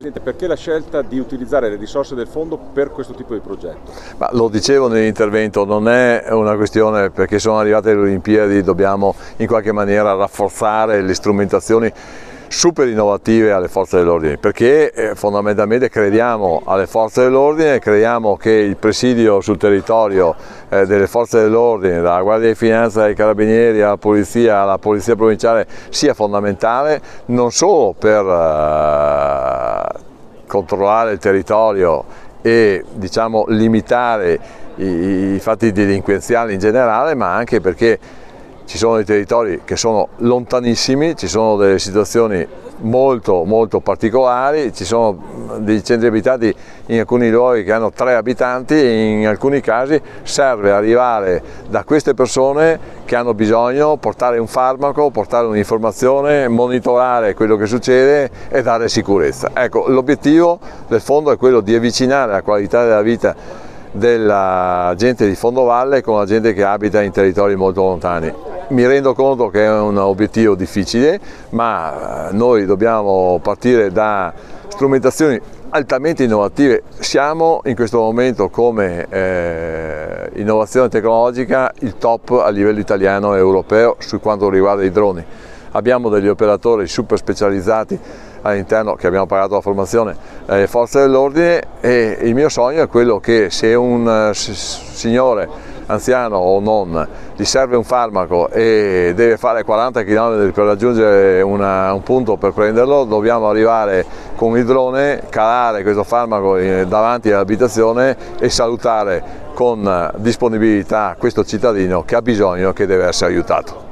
Perché la scelta di utilizzare le risorse del fondo per questo tipo di progetto? Ma lo dicevo nell'intervento, non è una questione perché sono arrivate le Olimpiadi, dobbiamo in qualche maniera rafforzare le strumentazioni super innovative alle forze dell'ordine, perché fondamentalmente crediamo alle forze dell'ordine, crediamo che il presidio sul territorio delle forze dell'ordine, dalla Guardia di Finanza, ai Carabinieri, alla Polizia Provinciale sia fondamentale non solo per controllare il territorio e diciamo limitare i fatti delinquenziali in generale, ma anche perché ci sono dei territori che sono lontanissimi, ci sono delle situazioni molto particolari, ci sono dei centri abitati in alcuni luoghi che hanno 3 abitanti e in alcuni casi serve arrivare da queste persone che hanno bisogno, portare un farmaco, portare un'informazione, monitorare quello che succede e dare sicurezza. Ecco, l'obiettivo del fondo è quello di avvicinare la qualità della vita della gente di Fondovalle con la gente che abita in territori molto lontani. Mi rendo conto che è un obiettivo difficile, ma noi dobbiamo partire da strumentazioni altamente innovative. Siamo in questo momento come innovazione tecnologica il top a livello italiano e europeo su quanto riguarda i droni. Abbiamo degli operatori super specializzati all'interno che abbiamo pagato la formazione alle forze dell'ordine e il mio sogno è quello che se un signore anziano o non gli serve un farmaco e deve fare 40 km per raggiungere un punto per prenderlo, dobbiamo arrivare con il drone, calare questo farmaco davanti all'abitazione e salutare con disponibilità questo cittadino che ha bisogno, che deve essere aiutato.